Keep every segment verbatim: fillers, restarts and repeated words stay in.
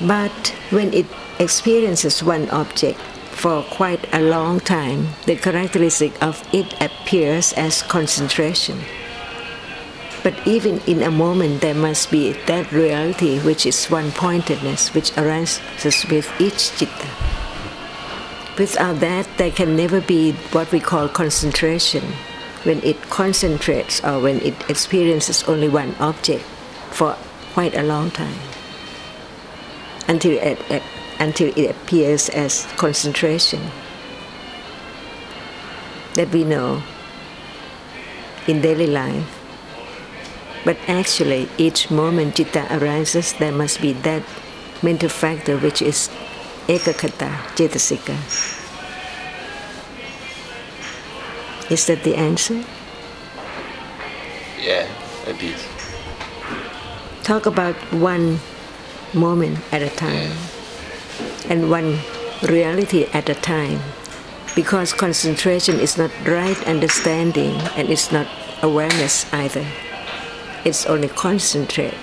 But when it experiences one object for quite a long time, the characteristic of it appears as concentration. But even in a moment, there must be that reality which is one-pointedness, which arises with each citta. Without that, there can never be what we call concentration, when it concentrates or when it experiences only one object for quite a long time, until it, until it appears as concentration that we know in daily life. But actually, each moment citta arises, there must be that mental factor which is ekakata, cetasika. Is that the answer? Yeah, a bit. Talk about one moment at a time, and one reality at a time, because concentration is not right understanding and it's not awareness either. It's only concentrate.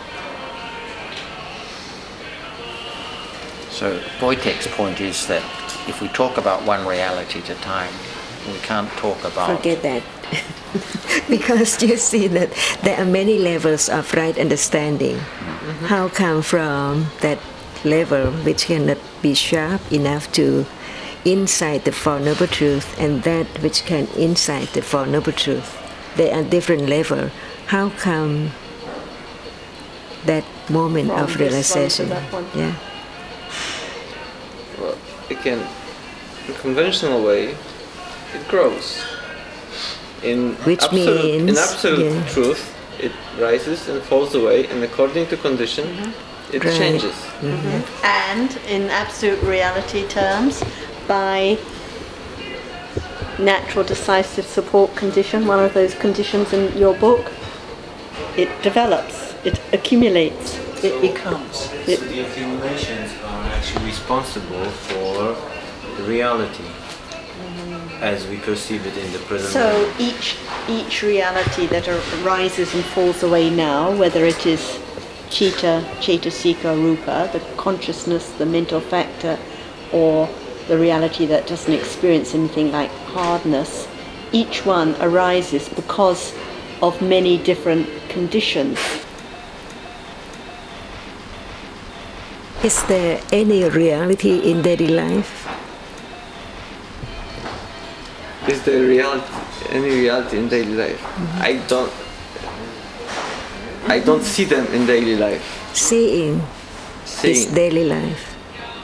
So Wojtek's point is that if we talk about one reality at a time, we can't talk about... Forget that. Because you see that there are many levels of right understanding. Mm-hmm. How come from that level which cannot be sharp enough to insight the Four Noble Truths and that which can insight the Four Noble Truths? They are different levels. How come that moment from of realization? Yeah. Well, again, in conventional way, it grows. In Which absolute, means, in absolute yeah. truth, it rises and falls away, and according to condition, mm-hmm. it right. changes. Mm-hmm. Mm-hmm. And in absolute reality terms, by natural decisive support condition, one of those conditions in your book, it develops, it accumulates, it becomes. It, so the accumulations are actually responsible for the reality as we perceive it in the present So moment. each each reality that arises and falls away now, whether it is citta, cetasika, rupa, the consciousness, the mental factor, or the reality that doesn't experience anything like hardness, each one arises because of many different conditions. Is there any reality in daily life? Is there reality, any reality in daily life? Mm-hmm. I don't. I don't see them in daily life. Seeing, Seeing. is daily life.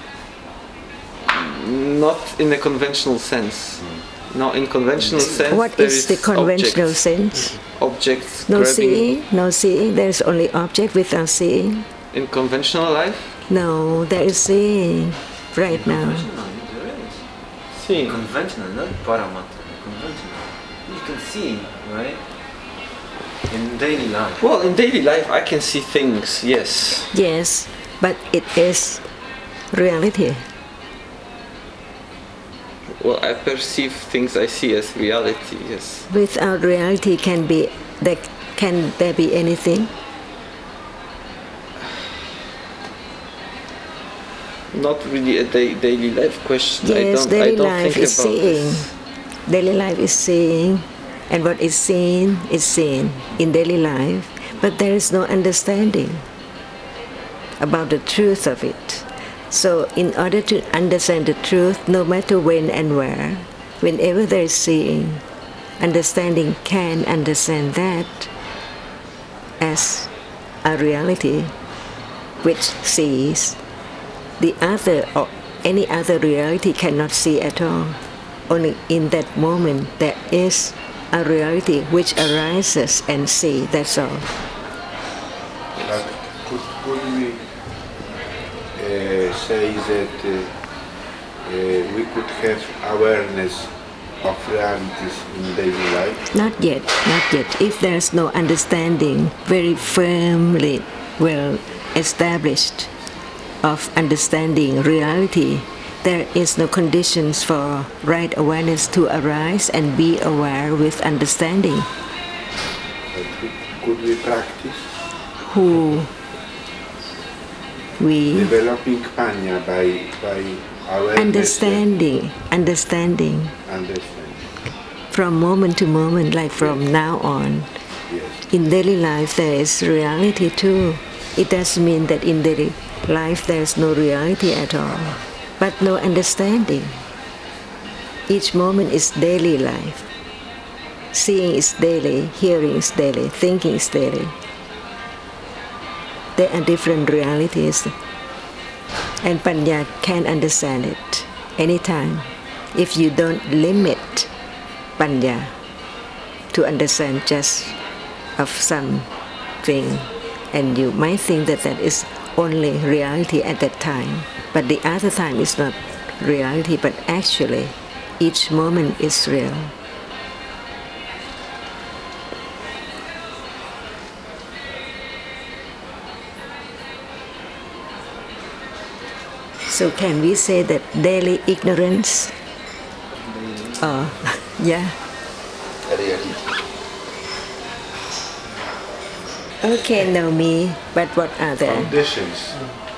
Not in a conventional sense. No, in conventional sense. What there is the conventional objects. sense? Objects. No grabbing. seeing, no seeing. There is only object without seeing. In conventional life? No, there is seeing right in now. There is. Seeing. Conventional, not paramata. Conventional. You can see, right? In daily life. Well, in daily life, I can see things. Yes. Yes, but it is reality. Well, I perceive things I see as reality. Yes. Without reality, can be there, can there be anything? Not really a da daily life question. Yes, I don't, daily I don't life think is about seeing. this. Daily life is seeing, and what is seen is seen in daily life, but there is no understanding about the truth of it. So in order to understand the truth, no matter when and where, whenever there is seeing, understanding can understand that as a reality which sees. The other or any other reality cannot see at all. Only in that moment there is a reality which arises and see, that's all. But could, could we uh, say that uh, uh, we could have awareness of realities in daily life? Not yet, not yet. If there's no understanding very firmly well established of understanding reality, there is no conditions for right awareness to arise and be aware with understanding. But we, could we practice? Who we developing panya by by awareness. understanding, understanding Understanding. from moment to moment, like from now on. Yes. In daily life there is reality too. It doesn't mean that in daily life there is no reality at all, but no understanding. Each moment is daily life. Seeing is daily, hearing is daily, thinking is daily. There are different realities, and Panya can understand it anytime if you don't limit Panya to understand just of something, and you might think that that is only reality at that time, but the other time is not reality, but actually each moment is real. So can we say that daily ignorance? Oh, yeah. Okay, Naomi, but what are the Conditions.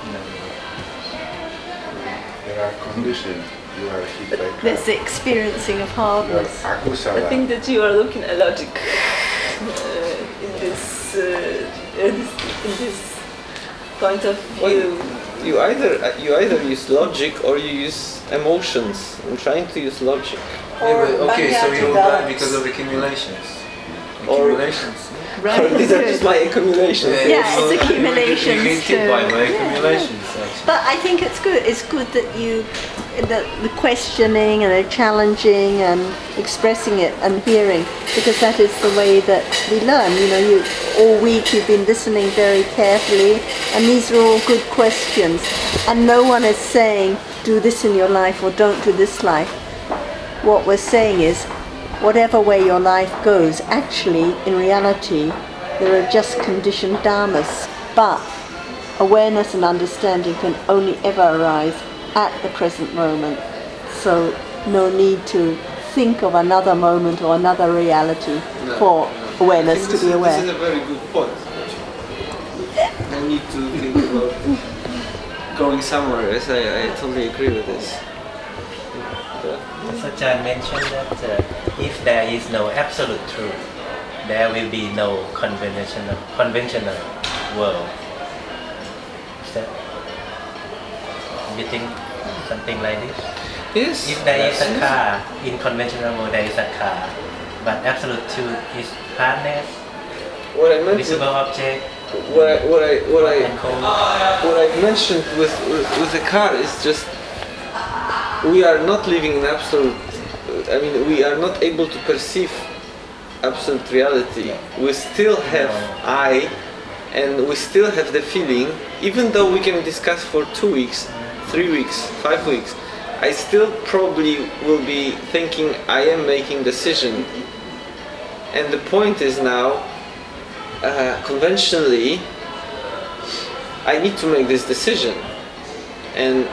There are conditions. You are hit by car. There's the experiencing of You are hardness. akusala. I think that you are looking at logic uh, in this, uh, in this in this point of Well, view. you either you either use logic or you use emotions. I'm trying to use logic. Or Yeah, but okay, so Panya you will die develops. because of accumulations. Or- Accumulations. Right, Or these are good. just my accumulations. Yeah, it's you will- accumulations You get hit by too. my accumulations, actually. But I think it's good. It's good that you, the, the questioning and the challenging and expressing it and hearing, because that is the way that we learn. You know, you all week you've been listening very carefully, and these are all good questions. And no one is saying do this in your life or don't do this life. What we're saying is, whatever way your life goes, actually, in reality, there are just conditioned dharmas. But awareness and understanding can only ever arise at the present moment. So no need to think of another moment or another reality No, for no. awareness I think to this be is, aware. This is a very good point. No need to think about going somewhere. Yes, I, I totally agree with this. Sajjan mentioned that uh, if there is no absolute truth, there will be no conventional conventional world. Is that, you think something like this? Yes. If there is a yes. car, in conventional world there is a car, but absolute truth is hardness, What I meant. visible object, What I what I what I and cold. what I mentioned with with, with the car is just we are not living in absolute. I mean, we are not able to perceive absolute reality. We still have I, and we still have the feeling. Even though we can discuss for two weeks, three weeks, five weeks, I still probably will be thinking I am making decision. And the point is now. Uh, conventionally, I need to make this decision, and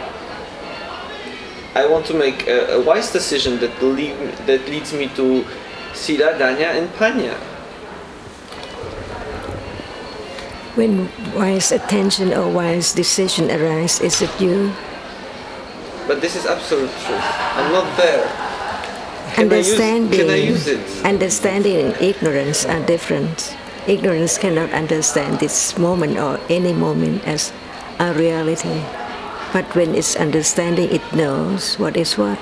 I want to make a, a wise decision that lead, that leads me to Sila, Danya, and Panya. when wise attention or wise decision arise, is it you? But this is absolute truth. I'm not there. Can I use, Understanding, can I use it? understanding and ignorance are different. Ignorance cannot understand this moment or any moment as a reality. But when it's understanding, it knows what is what.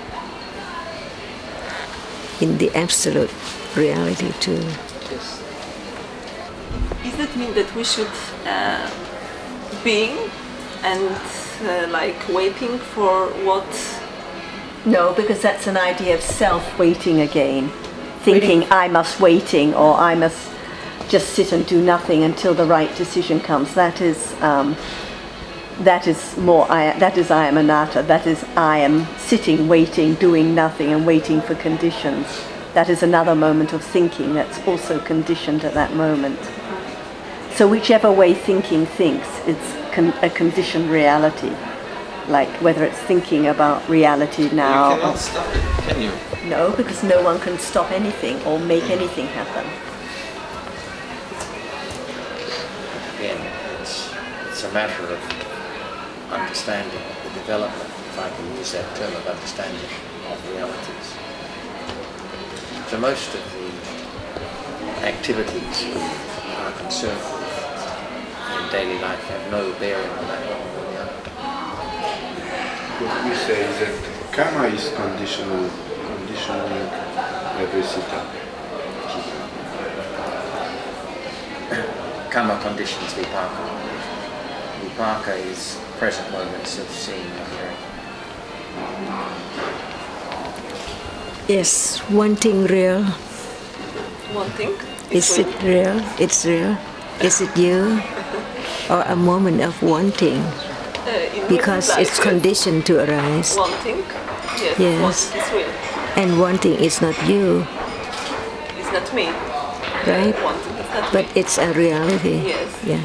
In the absolute reality too. Yes. Does that mean that we should uh, being and uh, like waiting for what? No, because that's an idea of self-waiting again. Thinking I must waiting or I must just sit and do nothing until the right decision comes. That is um, that is more I, that is I am anatta. That is I am sitting, waiting, doing nothing and waiting for conditions. That is another moment of thinking that's also conditioned at that moment. So whichever way thinking thinks, it's con- a conditioned reality. Like whether it's thinking about reality now. You cannot stop it, can you? No, because no one can stop anything or make anything happen. Again, it's, it's a matter of understanding, the development, if I can use that term, of understanding of realities. So most of the activities we are concerned with in daily life have no bearing on that level of reality. What we say is that karma is conditional, conditioning every sita. Karma conditions vipaka. Vipaka is present moments of seeing and hearing. Is wanting real? Wanting? Is it real? It's real? Is it you? Or a moment of wanting? Uh, in Because life, it's yes. conditioned to arise. Wanting? Yes. Yes. Wanting is real. And wanting is not you, It's not me. right? Wanting is not But me. it's a reality. Yes. Yeah.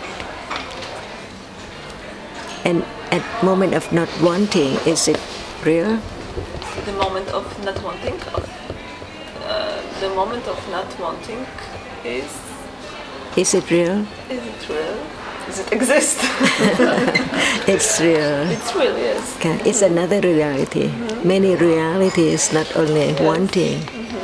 And at moment of not wanting, is it real? The moment of not wanting, uh, the moment of not wanting is, Is it real? is it real? Does it exist? It's real. It's real, yes. Okay, it's another reality. Many realities, not only wanting.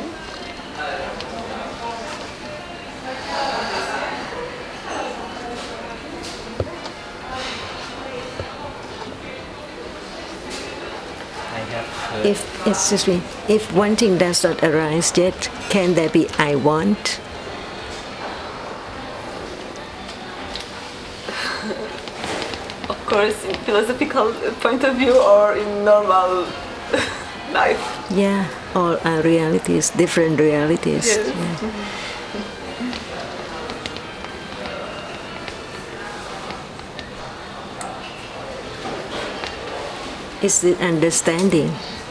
I have heard If, excuse me, if wanting does not arise yet, can there be I want? Of course, in philosophical point of view or in normal life. Yeah, all are realities, different realities. Yes. Yeah. It's the understanding.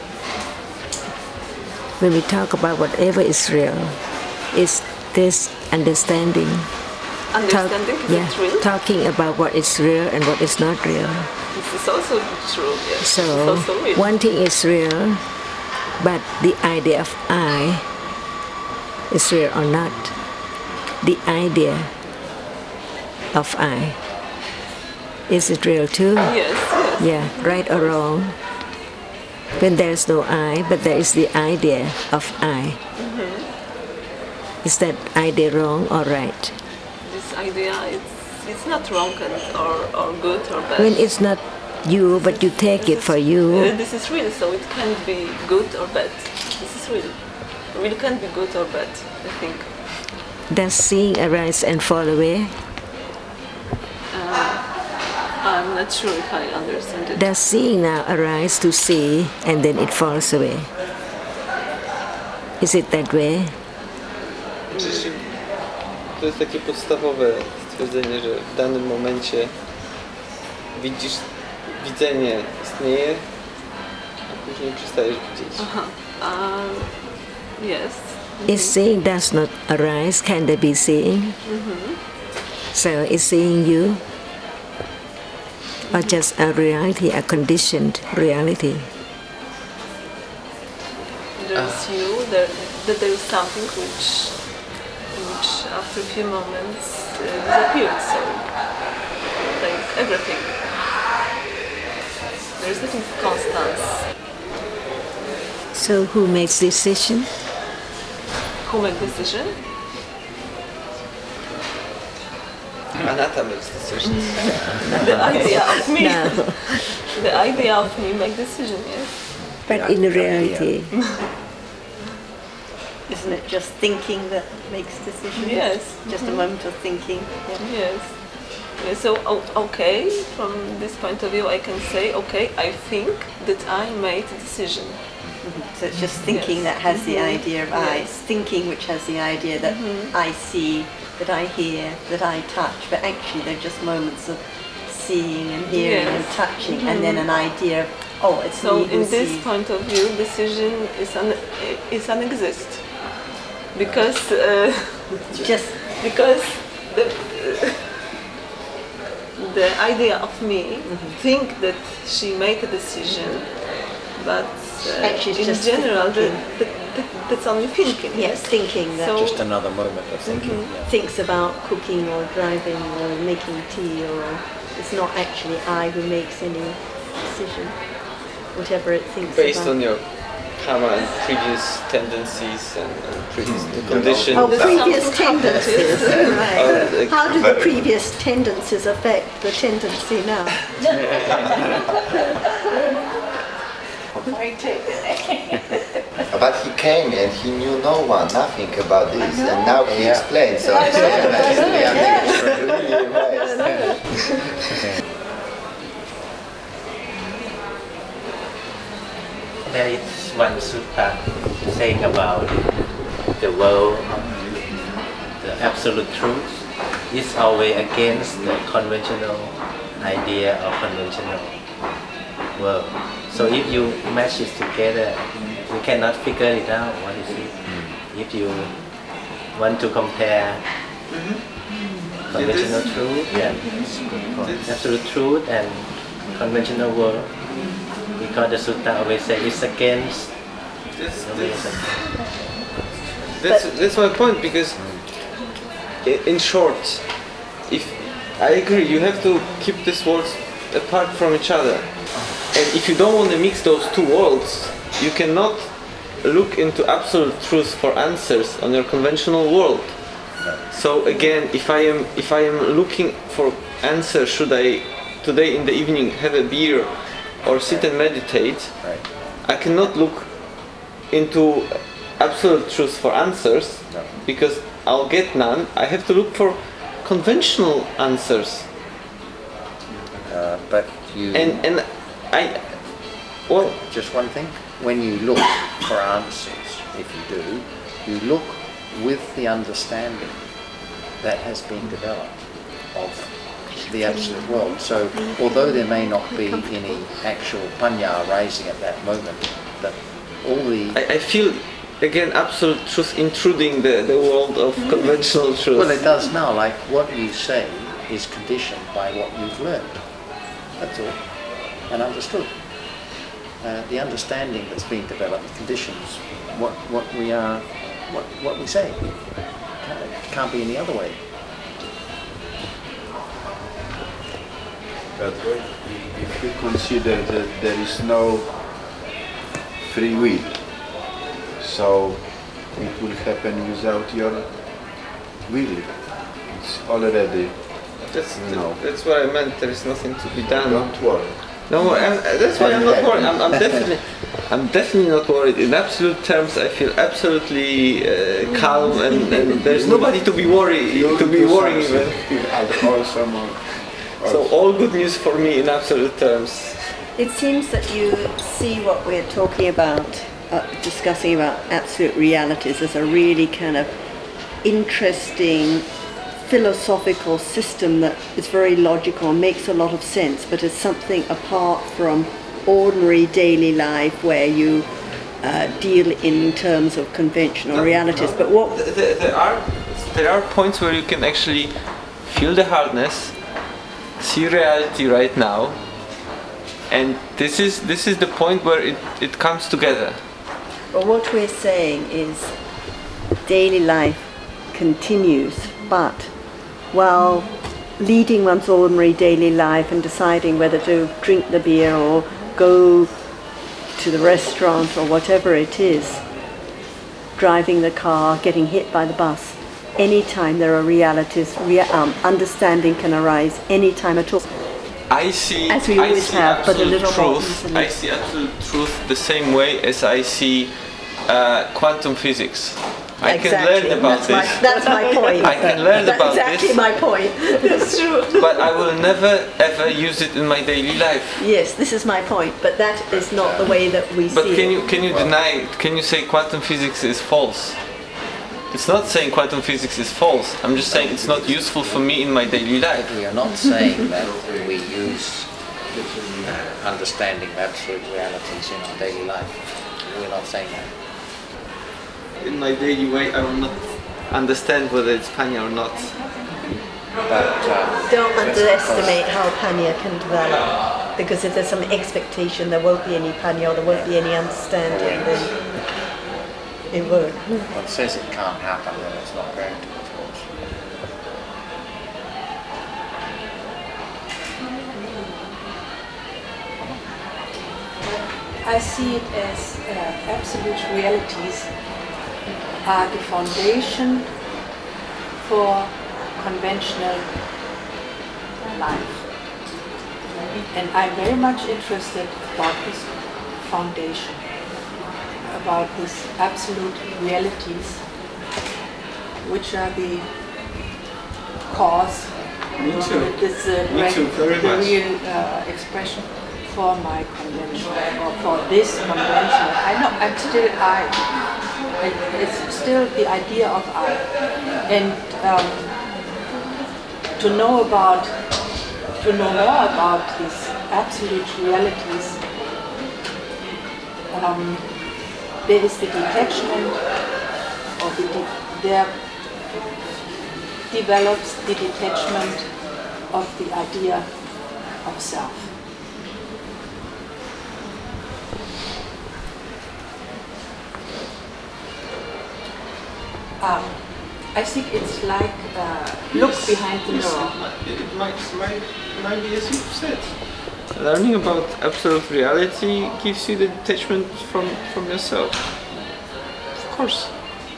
When we talk about whatever is real, it's this understanding. Talk- Understanding, is yeah, it real? talking about what is real and what is not real. This is also true, yes. It's So, also real. wanting is real, but the idea of I is real or not. The idea of I, is it real too? Yes, yes. Yeah, right or wrong. When there is no I, but there is the idea of I. Is that idea wrong or right? This idea, it's, it's not wrong and, or, or good or bad. When it's not you, but you take it This for is- you, uh, this is real, so it can't be good or bad. This is real. Real can't be good or bad, I think. does seeing arise and fall away? I'm not sure if I understand it. Does seeing now arise to see and then it falls away? Is it that way? Oczywiście to jest takie podstawowe stwierdzenie, że w danym momencie widzisz, widzenie istnieje, a później przestajesz widzieć. Um, yes. If seeing does not arise, can there be seeing? So is seeing you? Or just a reality, a conditioned reality? There's you, there, that there is something which, which after a few moments uh, disappears. So, like everything. There is nothing constant. So who makes decision? Who make decision? Anata makes decisions. The idea of me. No. The idea of me make decision, yes. But in reality, Isn't it just thinking that makes decisions? Yes. Just a moment of thinking. Yeah. Yes. Yeah, so, o- okay, from this point of view, I can say, okay, I think that I made a decision. So it's just thinking Yes. that has the Mhm. idea of I. Yes. It's thinking which has the idea that I see, that I hear, that I touch. But actually they're just moments of seeing and hearing and Yes. touching, and then an idea of, oh, it's So, me who in this sees. point of view, decision is un- is unexist because uh, Just because the the idea of me think that she made a decision, but uh, Actually, it's in just general, the, thinking. the, the, that's only thinking. yes, thinking that So- Just another moment of thinking. Yeah. thinks about cooking or driving or making tea or It's not actually I who makes any decision, whatever it thinks Based about. on your karma and previous tendencies and, and previous conditions. Oh, previous tendencies. Right. Uh, like- How do the previous tendencies affect the tendency now? But he came and he knew no one, nothing about this, and now he Yeah. explains. So it's very nice. We are really amazed. There is one sutta saying about the world, the absolute truth is always against the conventional idea of conventional world. So if you match it together, you cannot figure it out what is it. If you want to compare conventional truth and absolute truth and conventional world, because the sutta always say it's against. That's, always that's, against. that's, that's my point, because i- in short, if I agree, you have to keep these worlds apart from each other. And if you don't want to mix those two worlds, you cannot look into absolute truth for answers on your conventional world. So again, if I am if I am looking for answers, should I today in the evening have a beer or sit and meditate? Right. I cannot look into absolute truth for answers, No. because I'll get none. I have to look for conventional answers. Uh, but you And and I well just one thing. When you look for answers, if you do, you look with the understanding that has been developed of the absolute world. So although there may not be any actual panya arising at that moment, but all the I, I feel again absolute truth intruding the, the world of conventional truth. well, it does now. Like what you say is conditioned by what you've learned. That's all, and understood. Uh, the understanding that's been developed conditions what what we are, what what we say. Can't, it can't be any other way. But if you consider that there is no free will, so it will happen without your will. It's already, that's No. that's what I meant. There is nothing to be done. don't worry. No, I'm, that's why I'm not worried. I'm, I'm definitely, I'm definitely not worried. In absolute terms, I feel absolutely uh, calm, and, and there's nobody to be worried, to be worrying even. Also more. So all good news for me in absolute terms. It seems that you see what we're talking about, uh, discussing about absolute realities as a really kind of interesting philosophical system that is very logical, makes a lot of sense, but is something apart from ordinary daily life where you uh, deal in terms of conventional realities. But what There, there are there are points where you can actually feel the hardness, see reality right now, and this is this is the point where it, it comes together. Well, what we're saying is daily life continues, but while leading one's ordinary daily life and deciding whether to drink the beer or go to the restaurant or whatever it is, driving the car, getting hit by the bus, anytime there are realities, rea- um, understanding can arise anytime at all. I see, As we I always see have, but a absolute little more truth. easily. I see absolute truth the same way as I see uh, quantum physics. I can learn about that's this, My, that's my point. I can learn that's about exactly this. my point. That's true. but I will never ever use it in my daily life. Yes, this is my point, but that is not the way that we But see can it. you can you deny? Can you say quantum physics is false? It's not saying quantum physics is false. I'm just saying it's not useful for me in my daily life. We are not saying that we use uh, understanding of absolute realities in our daily life. We're not saying that. In my daily way, I will not understand whether it's panya or not. But uh, Don't underestimate how panya can develop, because if there's some expectation there won't be any panya or there won't be any understanding, then it won't. one says it can't happen, then it's not going to, of course. I see it as uh, absolute realities are the foundation for conventional life. And I'm very much interested about this foundation, about these absolute realities, which are the cause, Me too. this uh, Me too, very the much. real uh, expression for my convention, or for this convention. I know I'm still I. It's still the idea of I. And um, to know about, to know more about these absolute realities, um, there is the detachment, or the de there develops the detachment of the idea of self. Um, I think it's like uh, look Yes, behind the yes, mirror. It might, it might, might, might be as you've said. Learning about absolute reality gives you the detachment from, from yourself. Of course.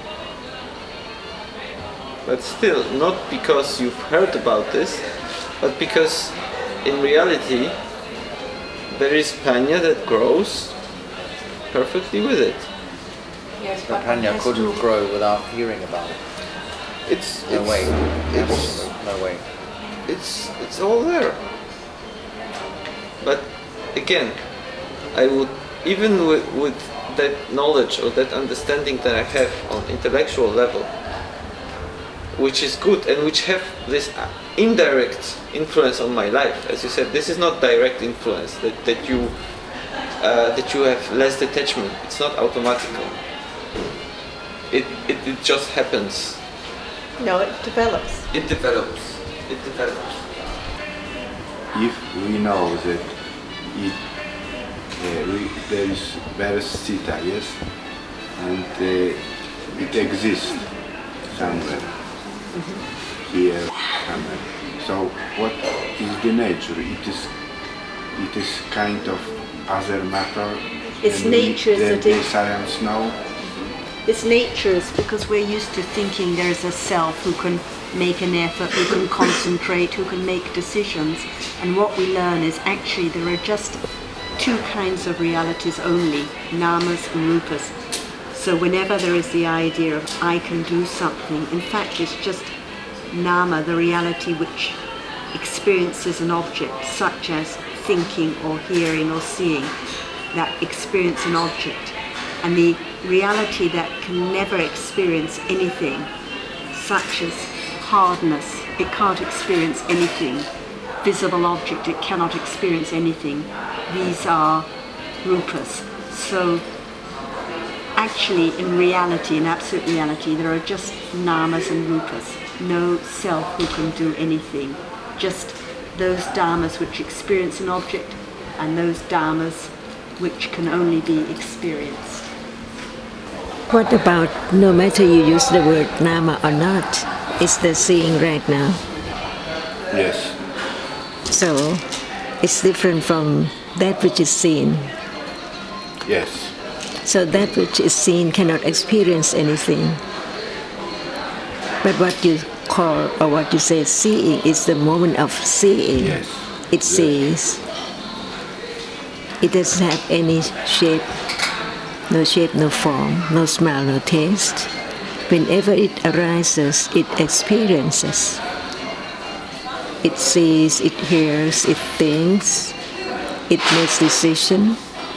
But still, not because you've heard about this, but because in reality there is panya that grows perfectly with it. Yes, But but one Panya has couldn't to- grow without hearing about it. It's No it's, way. It's, Absolutely no way. it's it's all there. But again, I would, even with, with that knowledge or that understanding that I have on intellectual level, which is good and which have this indirect influence on my life, as you said, this is not direct influence that, that you uh, that you have less detachment. It's not automatical. It, it it just happens. No, it develops. It develops. It develops. If we know that it, uh, we, there is Vers Sita, yes, and uh, it exists somewhere, here, somewhere. So what is the nature? It is, it is kind of other matter. Its than we- nature is than that the it- science know. Its nature is because we're used to thinking there's a self who can make an effort, who can concentrate, who can make decisions. And what we learn is actually there are just two kinds of realities only, namas and rupas. So whenever there is the idea of I can do something, in fact it's just nama, the reality which experiences an object, such as thinking or hearing or seeing, that experience an object. And the reality that can never experience anything, such as hardness, it can't experience anything. Visible object, it cannot experience anything. These are rupas. So actually in reality, in absolute reality, there are just namas and rupas. No self who can do anything. Just those dharmas which experience an object and those dharmas which can only be experienced. What about no matter you use the word nama or not, it's the seeing right now. Yes. So it's different from that which is seen. Yes. So that which is seen cannot experience anything. But what you call or what you say seeing is the moment of seeing. Yes. It sees. It doesn't have any shape, no shape, no form, no smell, no taste. Whenever it arises, it experiences. It sees, it hears, it thinks, it makes decision.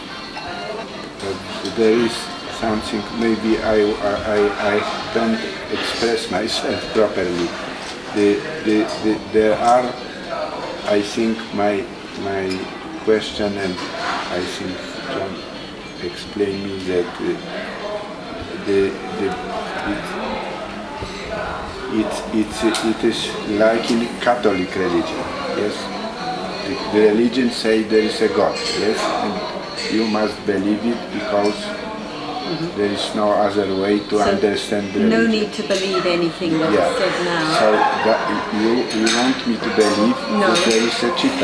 But there is something, maybe I, I, I don't express myself properly. The, the, the, there are, I think, my, my question, and I think John explained me that uh, the, the, it, it, it, it is like in Catholic religion, yes? The, the religion say there is a God, yes? And you must believe it because mm-hmm. there is no other way to So understand the religion. no need to believe anything that's Yeah. said now. So that you, you want me to believe No. that there is a chitta.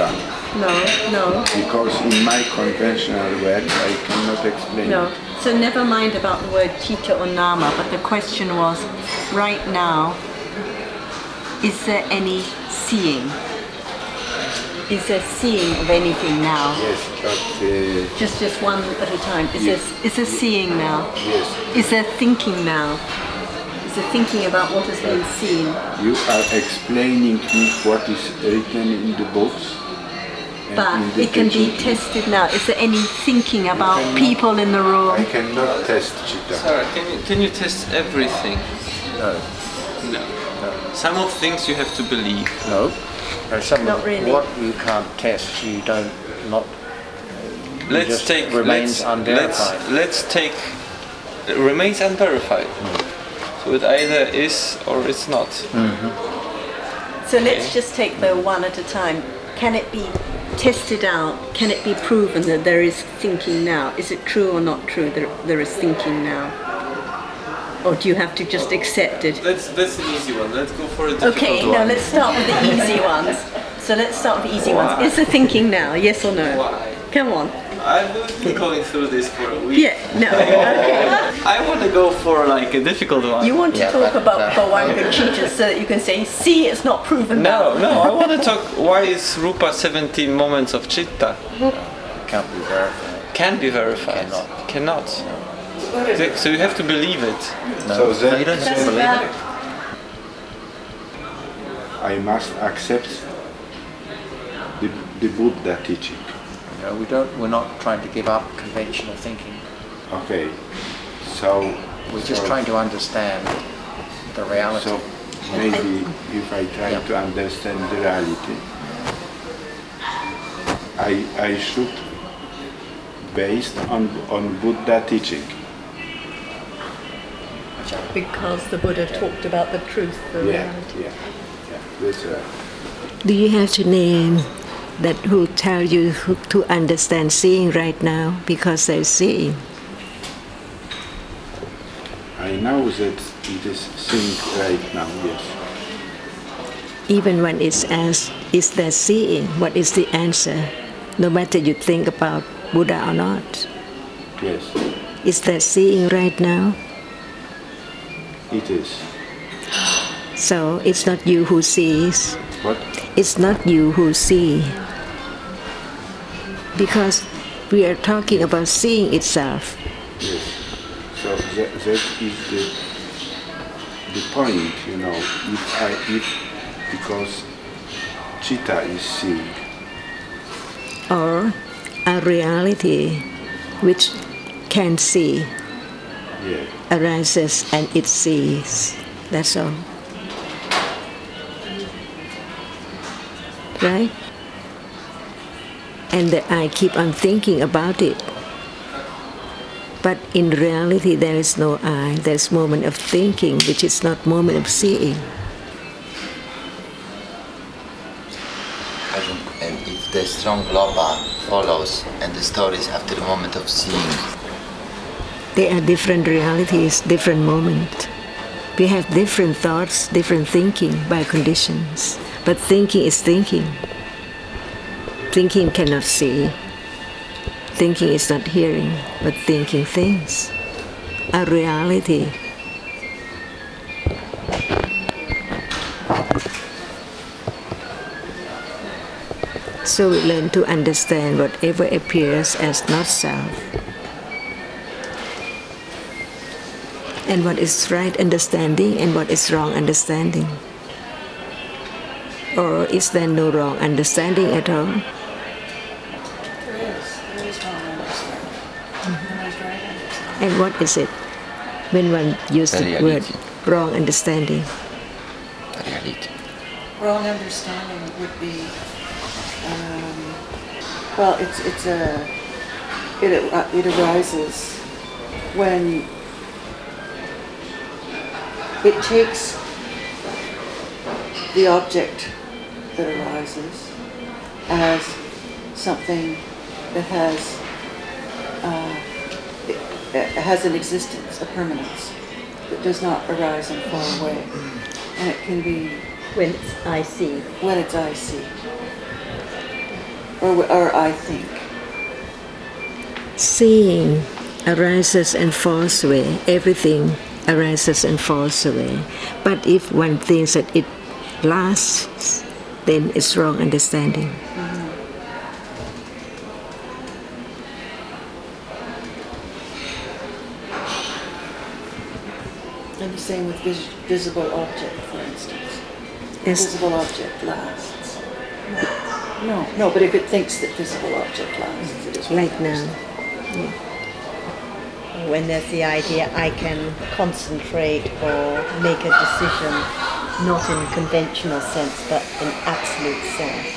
No, no, Because in my conventional words I cannot explain no. it. So never mind about the word Chitta or Nama, but the question was, right now, is there any seeing? Is there seeing of anything now? Yes, but uh, Just just one at a time. Is Yes. there, is there seeing now? yes, Is there thinking now? Is there thinking about what has been seen? you are explaining me what is written in the books. and in But the it can be teaching. tested now. Is there any thinking about people in the I room? cannot test Chitta. Sarah, can you, can you test everything? No. No. Some of things you have to believe. No. No, some Not of really. what you can't test, you don't not. Let's just take remains let's, unverified. Let's, let's take it remains unverified. So it either is or it's not. So let's just take the one at a time. Can it be tested out? Can it be proven that there is thinking now? Is it true or not true that there is thinking now? Or do you have to just accept it? That's that's an easy one. Let's go for a difficult Okay, one. now let's start with the easy ones. So let's start with the easy ones. Why? Is there thinking now? Yes or no? Why? Come on. I've been going through this for a week. Yeah, no. Okay. I want to go for like a difficult one. You want to Yeah, talk but, about uh, Bhavanga Chitta so that you can say, see, it's not proven No, now. no, I want to talk why is Rupa seventeen moments of Chitta? Can't be verified. Can be verified. Cannot. Cannot. So- So you have to believe it. No, So then- you don't have to believe it. I must accept the, the Buddha teaching. No, we don't. We're not trying to give up conventional thinking. Okay, so We're just so- trying to understand the reality. So maybe if I try Yeah. to understand the reality, I I should based on on Buddha teaching. Because the Buddha talked about the truth, the Yeah, reality. yeah, yeah. That's right. Do you have to name that who tell you who, to understand seeing right now because they're seeing? I know that it is seeing right now. Yes. Even when it's asked, is there seeing? What is the answer? No matter you think about Buddha or not. Yes. Is there seeing right now? It is. So it's not you who sees. What? It's not you who see. Because we are talking about seeing itself. Yes. So that, that is the the point, you know. If I if because Chitta is seeing. Or a reality which can see Yeah. arises and it sees. That's all. Right? And the I keep on thinking about it. But in reality there is no I. There's moment of thinking which is not moment of seeing. And if the strong lobha follows and the stories after the moment of seeing, They are different realities, different moments. We have different thoughts, different thinking by conditions. But thinking is thinking. Thinking cannot see. Thinking is not hearing, but thinking things. A reality. So we learn to understand whatever appears as not self. And what is right understanding and what is wrong understanding. Or is there no wrong understanding at all? There is. There is wrong understanding. There is right understanding. And what is it when one uses the word Reality. wrong understanding? reality. Wrong understanding would be, um, well, it's it's a it ar- it arises when it takes the object that arises as something that has uh, it, it has an existence, a permanence that does not arise and fall away, and it can be When it's I see. when it's I see. Or, or I think. Seeing arises and falls away. Everything arises and falls away. But if one thinks that it lasts, then it's wrong understanding. Mm-hmm. And the same with vis- visible object, for instance. Yes. Visible object lasts. No, no, but if it thinks that visible object lasts, it is Like now. Yeah. When there's the idea I can concentrate or make a decision, not in conventional sense, but in absolute sense.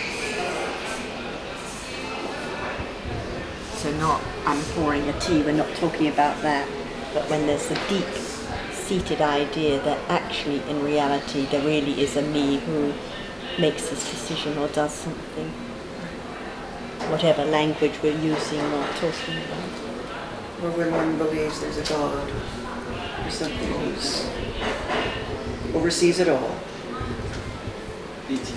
So not, I'm pouring a tea, we're not talking about that, but when there's a deep-seated idea that actually in reality there really is a me who makes this decision or does something, whatever language we're using or talking about. Or when one believes there's a God, or something who's oversees it all. Diti.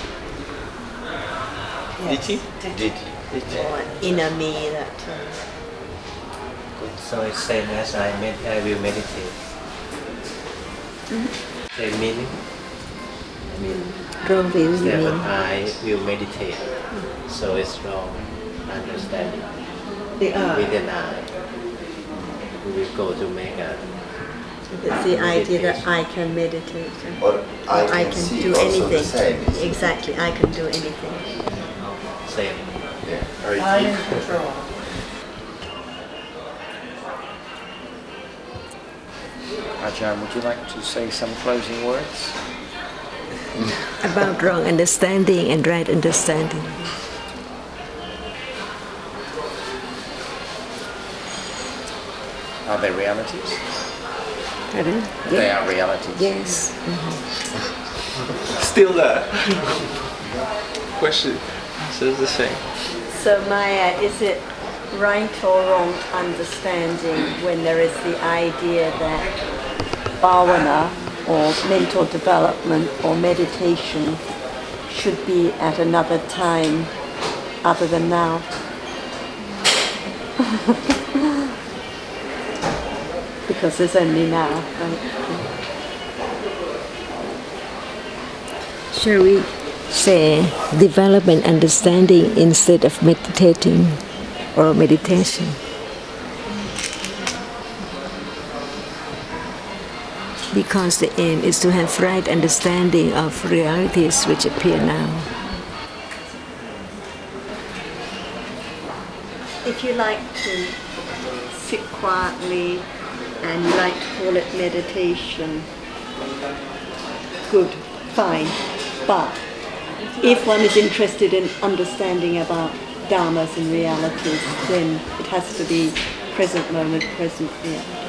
Yes. Diti? Diti. Or an inner me that... Uh, Good. So it's same as I, med- I will meditate. Mm-hmm. Same meaning. I mean, Wrong view, you instead of mean? I will meditate. So it's wrong understanding. The I. Within I, we will go to make a it's the idea that I can meditate. uh, Or I I can can see do also the anything. same. isn't it? Exactly, I can do anything. same. Yeah. I in control. Ajahn, would you like to say some closing words? About wrong understanding and right understanding. Are they realities? Pardon? They Yeah. are realities. Yes. Still there. Question says the same. So Maya, is it right or wrong understanding when there is the idea that bhavana or mental development or meditation should be at another time other than now? Because there's only now, right? Shall we say development understanding instead of meditating or meditation? Because the aim is to have right understanding of realities which appear now. If you like to sit quietly and you like to call it meditation, good, fine. But if one is interested in understanding about dharmas and realities, then it has to be present moment, present reality.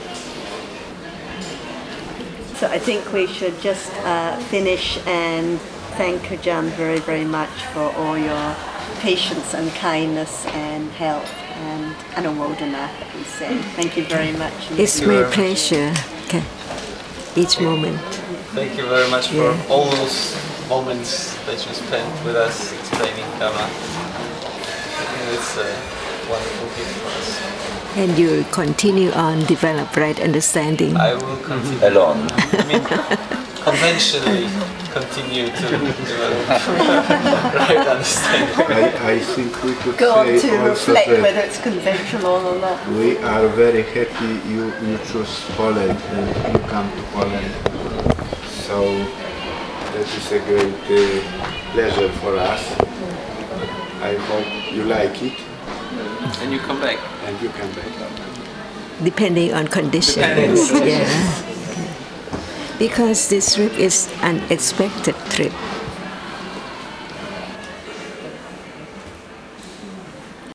So I think we should just uh, finish and thank Ajahn very, very much for all your patience and kindness and help and anumodana, that we say. Thank you very much. It's my pleasure. Okay. Each moment. Thank you very much for Yeah. all those moments that you spent with us explaining Dhamma. I think it's a wonderful gift for us. And you continue on develop right understanding. I will continue. Alone. I mean, conventionally continue to develop right understanding. I, I think we could Go on say to also reflect that whether it's conventional or not. we are very happy you, you choose Poland and you come to Poland. So that is a great uh, pleasure for us. I hope you like it And you come back. and you come back. Depending on conditions. Depending on Yeah. Okay. Because this trip is an unexpected trip.